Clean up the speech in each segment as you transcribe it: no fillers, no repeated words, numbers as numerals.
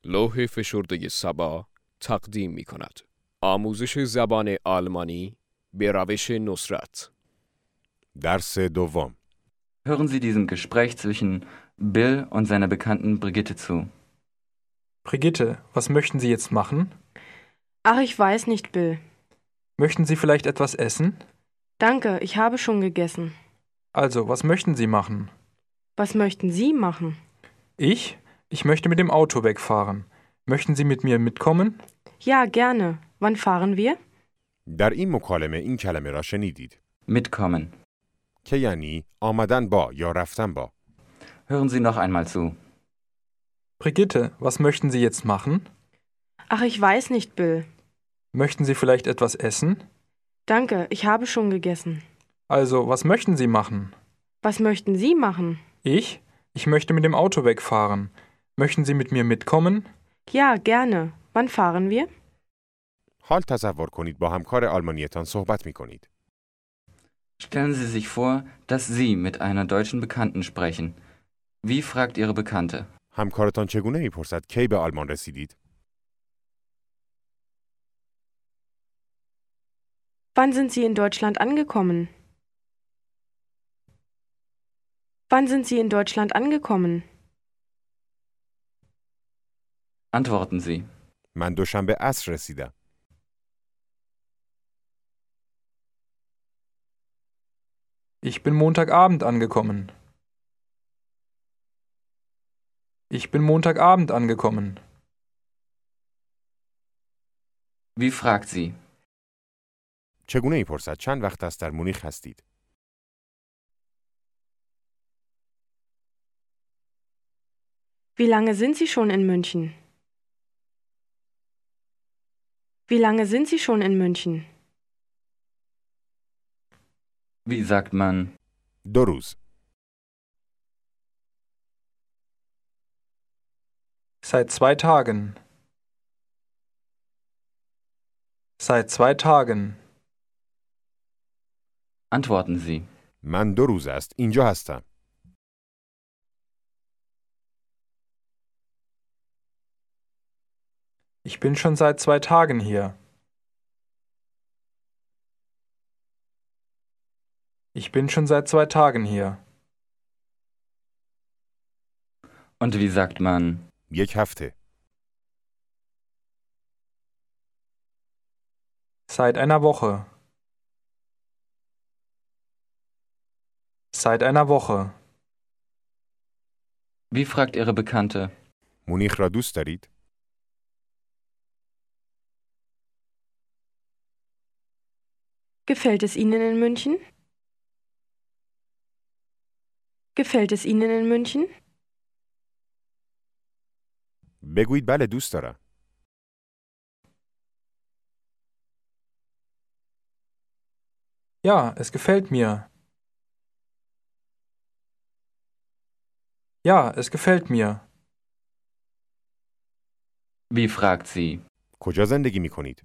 لوح فشرده سبا تقدیم می کند. آموزش زبان آلمانی به روش نصرت. درس دوم. Hören Sie diesem Gespräch zwischen Bill und seiner Bekannten Brigitte zu. Brigitte, was möchten Sie jetzt machen? Ach, ich weiß nicht, Bill. Möchten Sie vielleicht etwas essen? Danke, ich habe schon gegessen. Also, was möchten Sie machen? Was möchten Sie machen? Ich? Ich möchte mit dem Auto wegfahren. Möchten Sie mit mir mitkommen? Ja, gerne. Wann fahren wir? در این مکالمه این کلمه را شنیدید Mitkommen. که یعنی آمدن با یا رفتن با. Hören Sie noch einmal zu. Brigitte, was möchten Sie jetzt machen? Ach, ich weiß nicht, Bill. Möchten Sie vielleicht etwas essen? Danke, ich habe schon gegessen. Also, was möchten Sie machen? Was möchten Sie machen? Ich? Ich möchte mit dem Auto wegfahren. Möchten Sie mit mir mitkommen? Ja, gerne. Wann fahren wir? حال تصور کنید با همکار آلمانیتان صحبت می کنید. Stellen Sie sich vor, dass Sie mit einer deutschen Bekannten sprechen. Wie fragt Ihre Bekannte? همکارتان چگونه می پرسد کی به آلمان رسیدید؟ Wann sind Sie in Deutschland angekommen? Wann sind Sie in Deutschland angekommen? Antworten Sie. من دوشنبه عصر رسیدم. Ich bin Montagabend angekommen. Ich bin Montagabend angekommen. Wie fragt sie? چگونه می پرسد چند وقت است در مونیخ هستید؟ Wie lange sind Sie schon in München? Wie lange sind Sie schon in München? Wie sagt man? 2 روز. Seit 2 Tagen. Seit 2 Tagen. Antworten Sie. من 2 روز است اینجا هستم. Ich bin schon seit 2 Tagen hier. Ich bin schon seit 2 Tagen hier. Und wie sagt man? 1 هفته. Seit einer Woche. Seit einer Woche. Wie fragt Ihre Bekannte? مونیخ را دوست دارید؟ Gefällt es Ihnen in München? Gefällt es Ihnen in München? بگویید بله دوست دارم. Ja, es gefällt mir. Ja, es gefällt mir. Wie fragt sie? کجا زندگی می کنید؟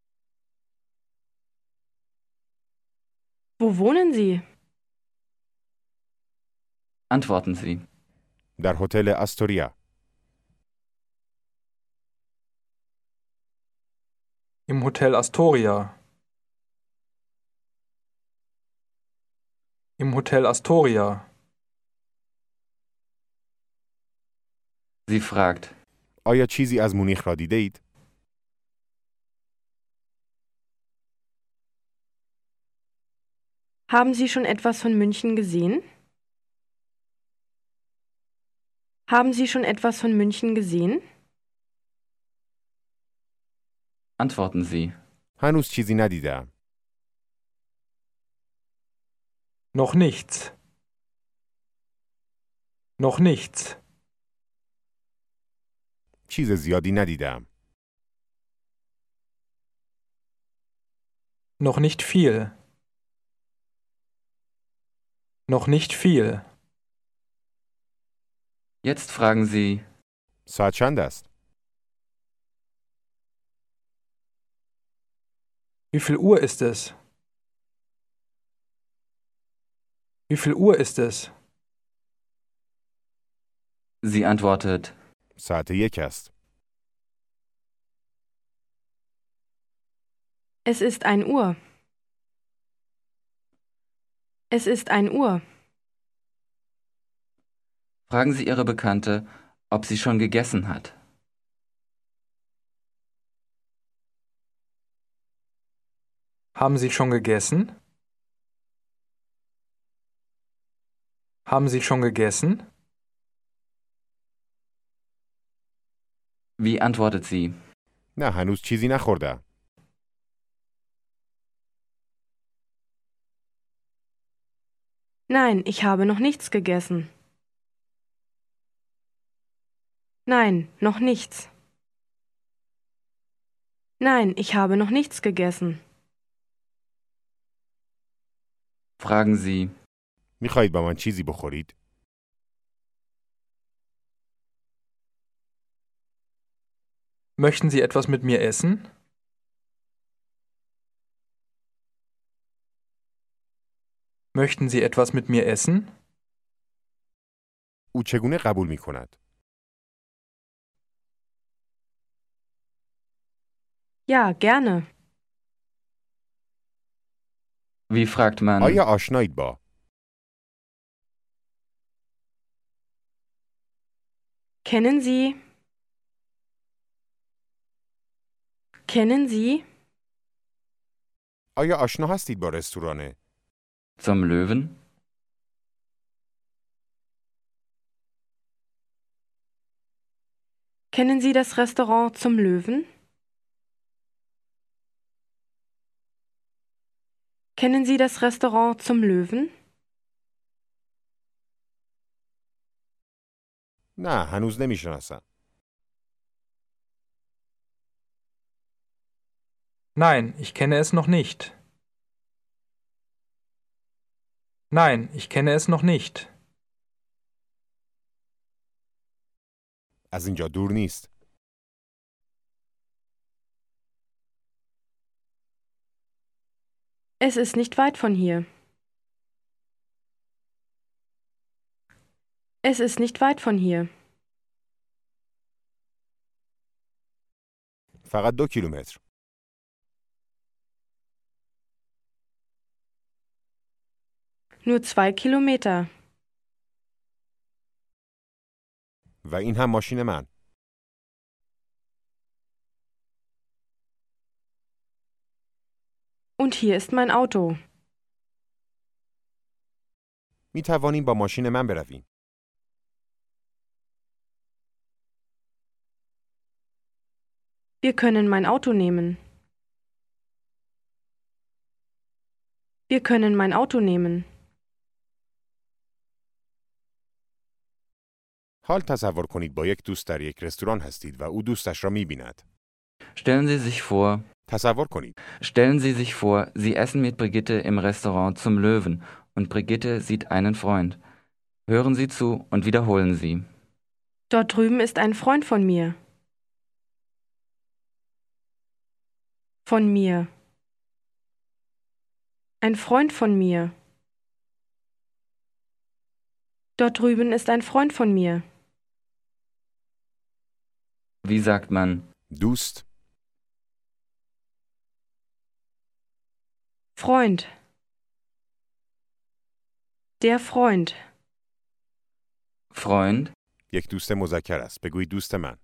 Wo wohnen Sie? Antworten Sie. در هتل استوریا. Im Hotel Astoria. Im Hotel Astoria. Sie fragt. آیا چیزی از مونیخ را دیده اید؟ Haben Sie schon etwas von München gesehen? Haben Sie schon etwas von München gesehen? Antworten Sie. هنوز چیزی ندیدم. Noch nichts. Noch nichts. چیز زیادی ندیدم. Noch nicht viel. Noch nicht viel. Jetzt fragen Sie. ساعت چند است؟ Wie viel Uhr ist es? Wie viel Uhr ist es? Sie antwortet. ساعت 1 است. Es ist 1 Uhr. Es ist 1 Uhr. Fragen Sie Ihre Bekannte, ob sie schon gegessen hat. Haben Sie schon gegessen? Haben Sie schon gegessen? Wie antwortet sie? نه هنوز چیزی نخوردم. Nein, ich habe noch nichts gegessen. Nein, noch nichts. Nein, ich habe noch nichts gegessen. Fragen Sie, میخواهید با من چیزی بخورید؟ Möchten Sie etwas mit mir essen? Möchten Sie etwas mit mir essen? او چگونه قبول می کند؟ Ja, gerne. wie fragt man, آیا آشنایید با؟ Kennen Sie? Kennen Sie? آیا آشنا هستید با رستوران؟ zum Löwen? Kennen Sie das Restaurant zum Löwen? Kennen Sie das Restaurant zum Löwen? نه هنوز نمیشناسم. Nein, ich kenne es noch nicht. Nein, ich kenne es noch nicht. از اینجا دور نیست. Es ist nicht weit von hier. Es ist nicht weit von hier. فقط 2 کیلومتر. Nur 2 Kilometer. و این هم ماشین من. Und hier ist mein Auto. می توانیم با ماشین من برویم. Wir können mein Auto nehmen. Wir können mein Auto nehmen. حال تصور کنید با یک دوست در یک رستوران هستید و او دوستش را می بیند. Stellen Sie sich vor, تصور کنید. stellen Sie sich vor, Sie essen mit Brigitte im Restaurant zum Löwen und Brigitte sieht einen Freund. Hören Sie zu und wiederholen Sie. Dort drüben ist ein Freund von mir. Von mir. Ein Freund von mir. Dort drüben ist ein Freund von mir. Wie sagt man, دوست. Freund. Der Freund. Freund? یک دوست مذکر است. بگویید دوست من.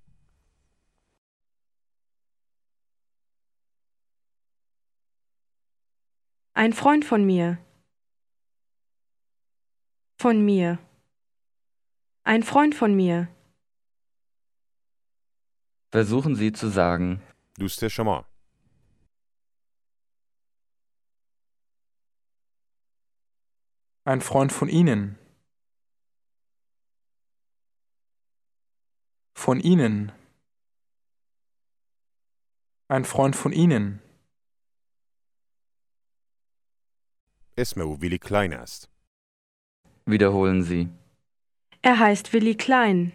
Ein Freund von mir. Von mir. Ein Freund von mir. Versuchen Sie zu sagen, دوست شما. Ein Freund von Ihnen. Von Ihnen. Ein Freund von Ihnen. اسم او ویلی کلاین است. wiederholen Sie. Er heißt Willi Klein.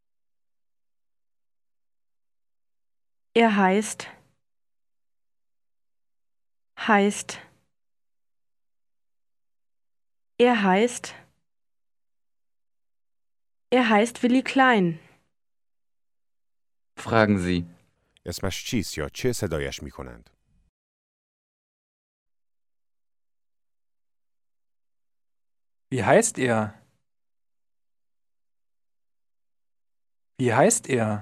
Er heißt Willi Klein. Fragen Sie, اسمش چیست یا چه صدایش می کنند؟ Wie heißt er? Wie heißt er?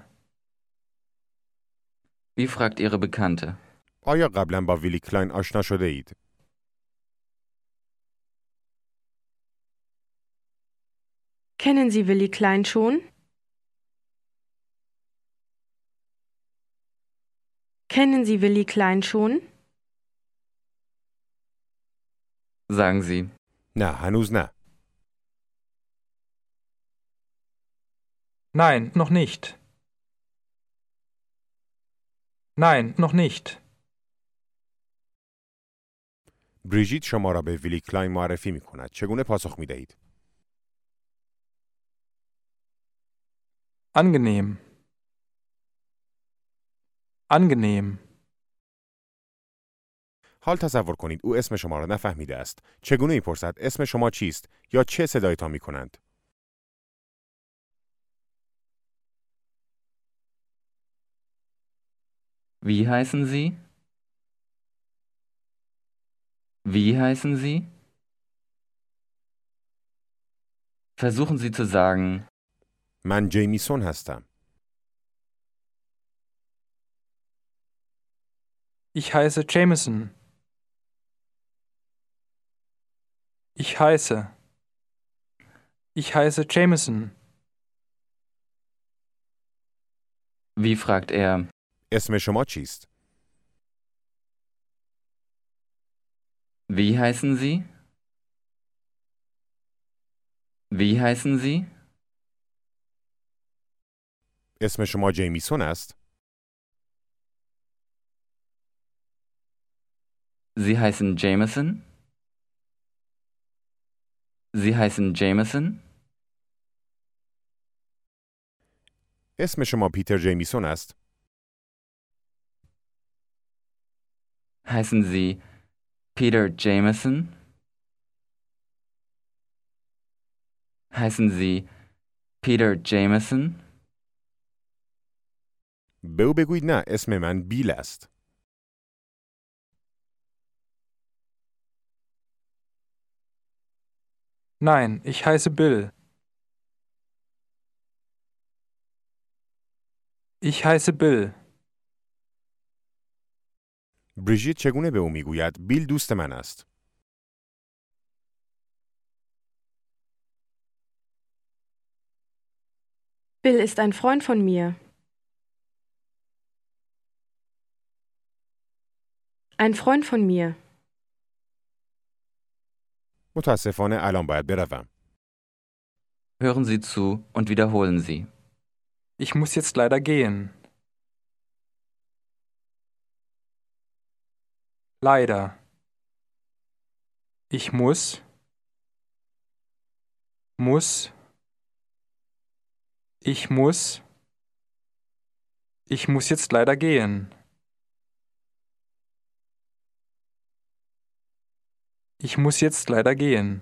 Wie fragt Ihre Bekannte? آیا قبلا با ویلی کلاین آشنا شده اید؟ Kennen Sie Willi Klein schon? Kennen Sie Willi Klein schon? Sagen Sie. نه هنوز نه. Nein, noch nicht. Nein, noch nicht. بریژیت شما را به ویلی کلاین معرفی می کند. چگونه پاسخ می دهید؟ Angenehm. Angenehm. حال تصور کنید او اسم شما را نفهمیده است. چگونه می پرسد اسم شما چیست یا چه صدایتان می کنند؟ Wie heißen Sie? Wie heißen Sie? Versuchen Sie zu sagen, من جیمیسون هستم. Ich heiße Jameson. Ich heiße Jameson. wie fragt er, اسم شما چیست؟ wie heißen Sie? Wie heißen Sie? اسم شما جیمیسون است؟ Sie heißen Jameson? Sie heißen Jameson? اسم شما پیتر جیمیسون است؟ Heißen Sie Peter Jameson? Heißen Sie Peter Jameson? به او بگویید نه اسم من بیل است. Nein, ich heiße Bill. Ich heiße Bill. بریژیت چگونه به او میگوید بیل دوست من است؟ Bill ist ein Freund von mir. Ein Freund von mir. متاسفانه الان باید بروم. Hören Sie zu und wiederholen Sie. Ich muss jetzt leider gehen. Leider. Ich muss. Ich muss. Ich muss jetzt leider gehen. Ich muss jetzt leider gehen.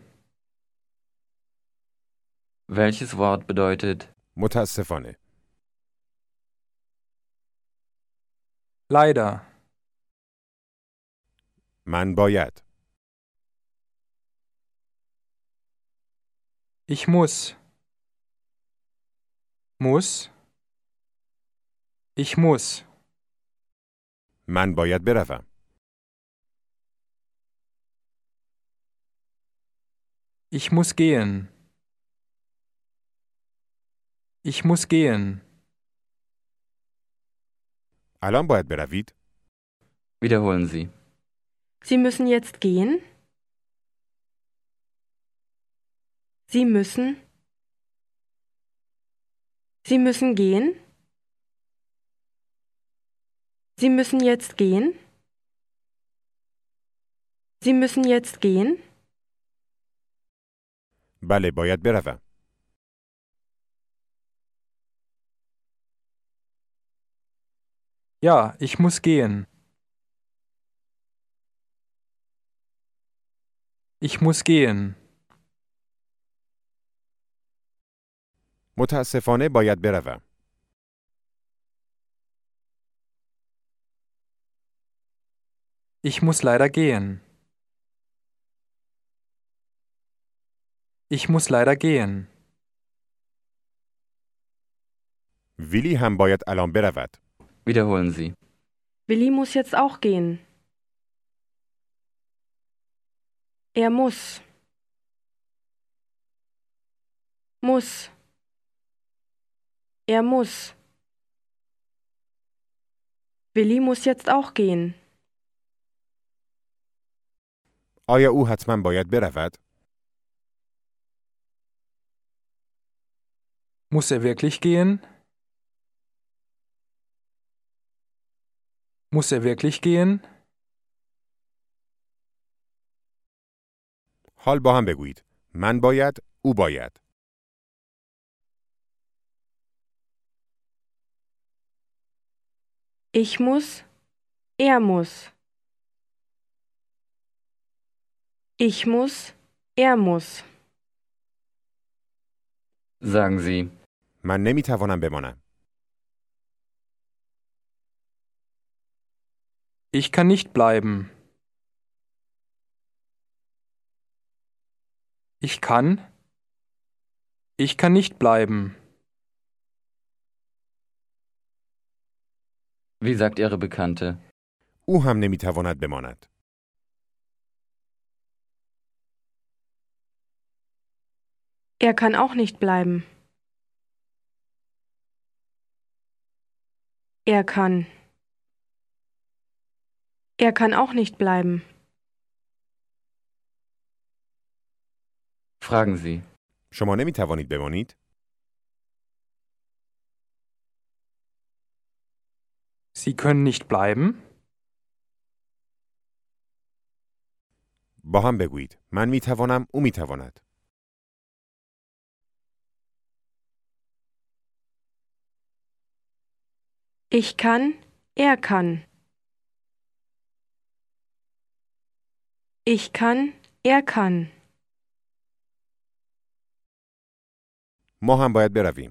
Welches Wort bedeutet متاسفانه. Leider. من باید. Ich muss. Ich muss. من باید بروم. Ich muss gehen. Ich muss gehen. الان باید بروید. Wiederholen Sie. Sie müssen jetzt gehen? Sie müssen. Sie müssen gehen? Sie müssen jetzt gehen? Sie müssen jetzt gehen? بله باید بروم. Ja, ich muss gehen. Ich muss gehen. متاسفانه باید بروم. Ich muss leider gehen. Ich muss leider gehen. ویلی هم باید الان برود. Wiederholen Sie. Willi muss jetzt auch gehen. Er muss. Muss. Er muss. Willi muss jetzt auch gehen. آیا او حتما باید برود؟ Muss er wirklich gehen? Muss er wirklich gehen? حال با هم بگویید. من باید، او باید. Ich muss. Er muss. Ich muss. Er muss. Sagen Sie. من نمیتوانم بمانم. Ich kann nicht bleiben. Ich kann. Ich kann nicht bleiben. Wie sagt Ihre Bekannte? او هم نمیتواند بماند. Er kann auch nicht bleiben. Er kann. Er kann auch nicht bleiben. Fragen Sie. شما نمیتوانید بمانید؟ Sie können nicht bleiben? با هم بگویید. من میتوانم، او میتواند. Ich kann. Er kann. Ich kann. Er kann. ما هم باید برویم.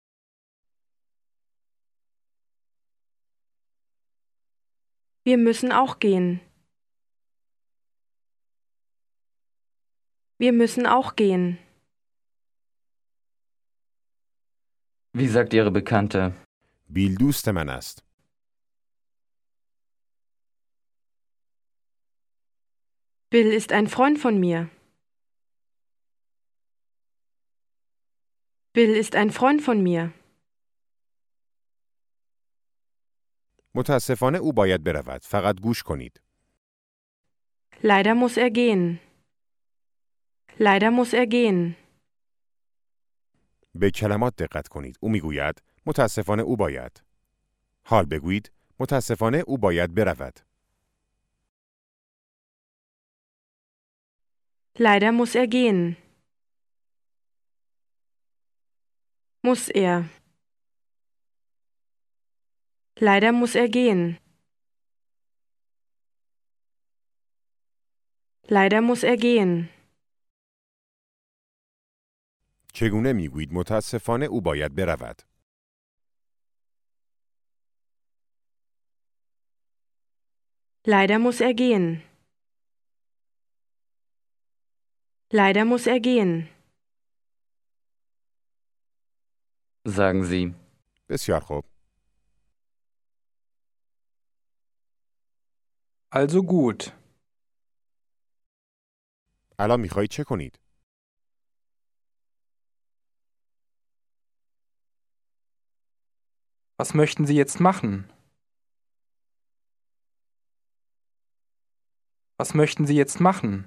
Wir müssen auch gehen. Wir müssen auch gehen. Wie sagt Ihre Bekannte? بیل دوست من است. Bill ist ein Freund von mir. Bill ist ein Freund von mir. متاسفانه او باید برود. فقط گوش کنید. Leider muss er gehen. Leider muss er gehen. به کلمات دقت کنید. او میگوید متاسفانه او باید. حال بگویید متاسفانه او باید برود. Leider muss er gehen. Muss er. Leider muss er gehen. Leider muss er gehen. چگونه میگویید متاسفانه او باید برود؟ Leider muss er gehen. Leider muss er gehen. Sagen Sie. بسیار خوب. Also gut. الان میخواهید چه کنید؟ Was möchten Sie jetzt machen? Was möchten Sie jetzt machen?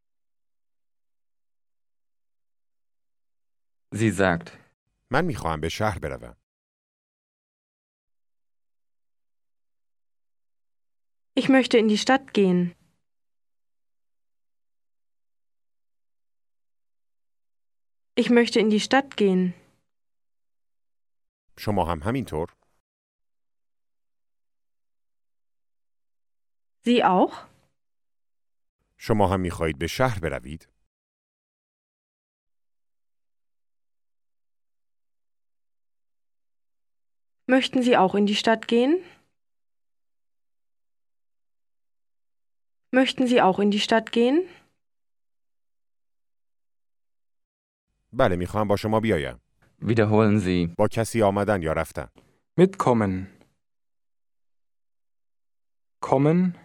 Sie sagt. من میخواهم به شهر بروم. Ich möchte in die Stadt gehen. Ich möchte in die Stadt gehen. شما هم همینطور؟ Sie auch? شما هم میخواهید به شهر بروید؟ Möchten Sie auch in die Stadt gehen? Möchten Sie auch in die Stadt gehen? بله میخواهم با شما بیایم. Wiederholen Sie. با کسی آمدن یا رفتن. Mitkommen. Kommen.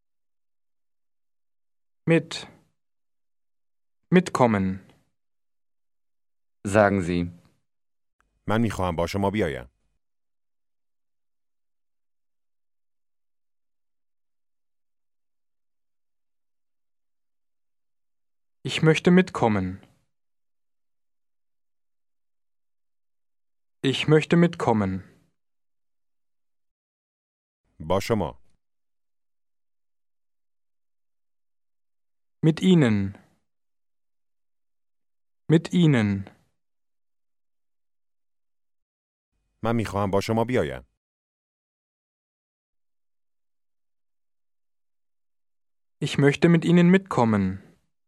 Mit. Mitkommen. Sagen Sie. من میخواهم با شما بیایم. Ich möchte mitkommen. Ich möchte mitkommen. با شما. Mit Ihnen. Mit Ihnen. من میخواهم با شما بیایم. Ich möchte mit Ihnen mitkommen.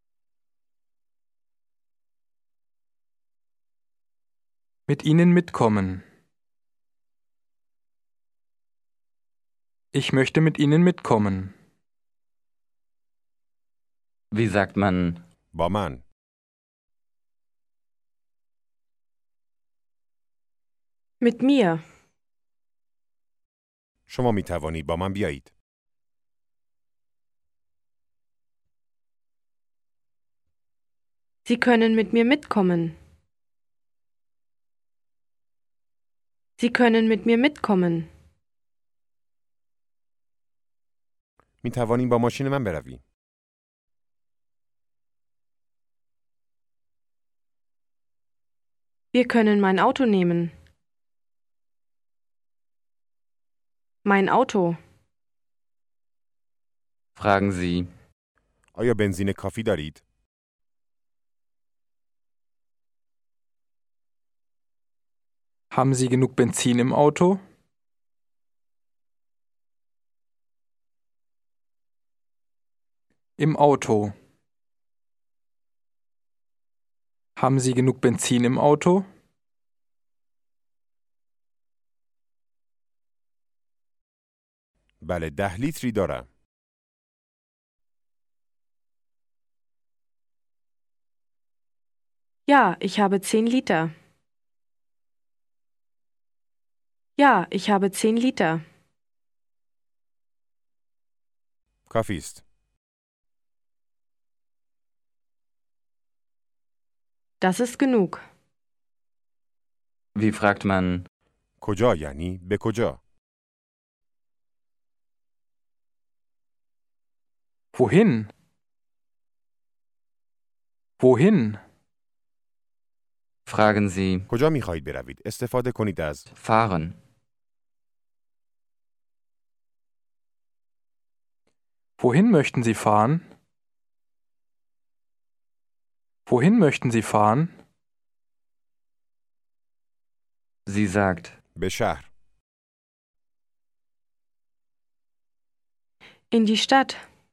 Mit Ihnen mitkommen. Ich möchte mit Ihnen mitkommen. Wie sagt man با من. Mit mir. شما میتوانید با من بیایید. Sie können mit mir mitkommen. Sie können mit mir mitkommen. میتوانید با ماشین من بروید. Wir können mein Auto nehmen. Mein Auto. Fragen Sie. آیا بنزین کافی دارید؟ Haben Sie genug Benzin im Auto? Im Auto. Haben Sie genug Benzin im Auto? بله 10 لیتری دارم. Ja, ich habe 10 Liter. Ja, ich habe 10 Liter. کافی است. Das ist genug. Wie fragt man کجا یعنی به کجا؟ Wohin? Wohin? Fragen Sie کجا میخواهید بروید؟ استفاده کنید از fahren. Wohin möchten Sie fahren? Wohin möchten Sie fahren? Sie sagt به شهر. In die Stadt.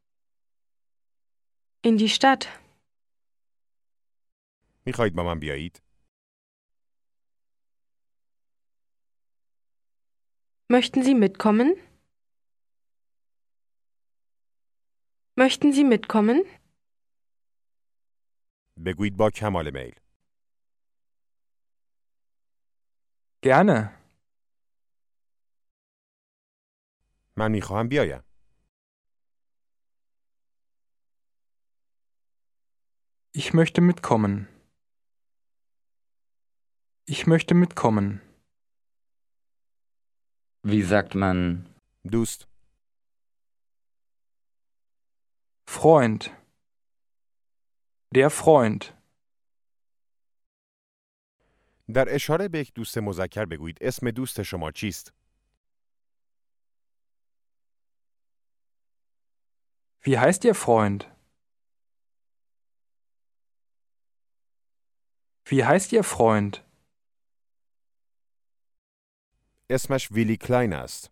In die Stadt. میخواهید با من بیایید؟ Möchten Sie mitkommen? Möchten Sie mitkommen? بگویید با کمال میل. Gerne. من میخواهم بیایم. Ich möchte mitkommen. Ich möchte mitkommen. Wie sagt man دوست. Freund. Der Freund. در اشاره به یک دوست مذکر بگویید اسم دوست شما چیست؟ Wie heißt Ihr Freund? Wie heißt Ihr Freund? اسمش ویلی کلاین است.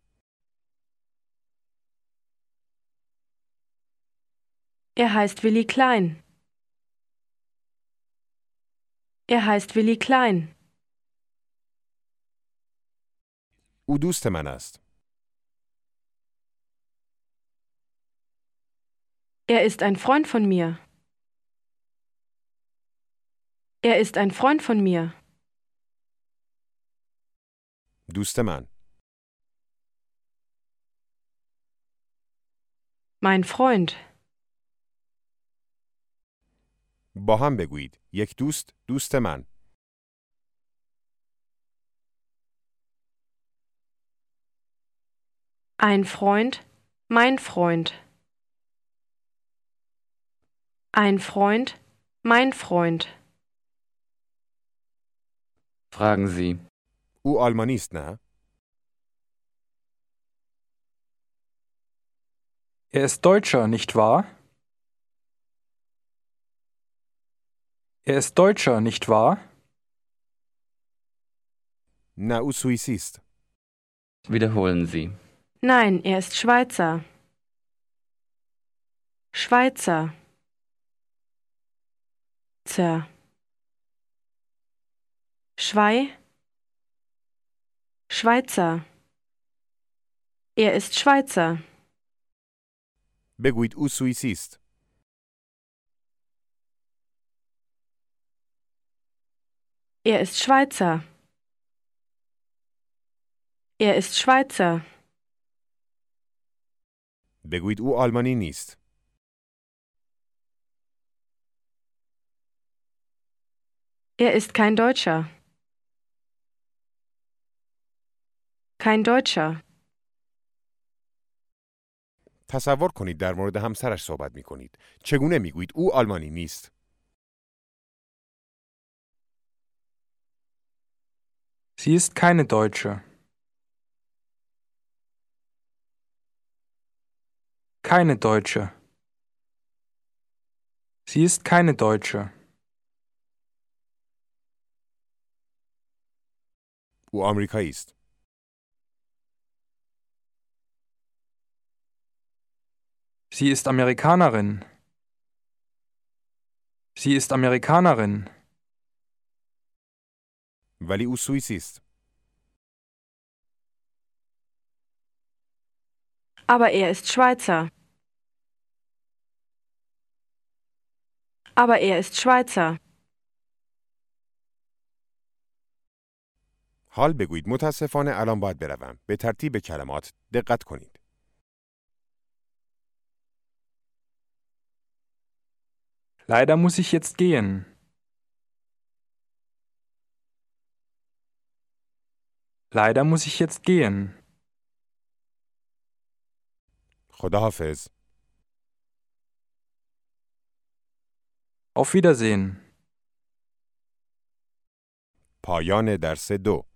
Er heißt Willi Klein. Er heißt Willi Klein. او دوست من است. Er ist ein Freund von mir. Er ist ein Freund von mir. دوست من. Mein Freund. با هم بگویید. یک دوست، دوست من. Ein Freund. Mein Freund. Ein Freund. Mein Freund. Fragen Sie. او آلمانی است نه؟ Er ist Deutscher, nicht wahr? Er ist Deutscher, nicht wahr? نه او سوئیسی است. Wiederholen Sie. Nein, er ist Schweizer. Schweizer. Schweizer. Er ist Schweizer. بگویید او سوئیسی است. Er ist Schweizer. Er ist Schweizer. بگویید او آلمانی نیست. Er ist kein Deutscher. Kein Deutscher. تصور کنید در مورد همسرش صحبت می کنید. چگونه می گویید او آلمانی نیست؟ Sie ist keine Deutsche. Keine Deutsche. Sie ist keine Deutsche. او آمریکایی است. Sie ist Amerikanerin. Sie ist Amerikanerin. ولی او سوئیسی است. Aber er ist Schweizer. Aber er ist Schweizer. حال بگویید متاسفانه الان باید بروم. به ترتیب کلمات دقت کنید. Leider muss ich jetzt gehen. Leider muss ich jetzt gehen. خداحافظ. Auf Wiedersehen. پایان درس 2.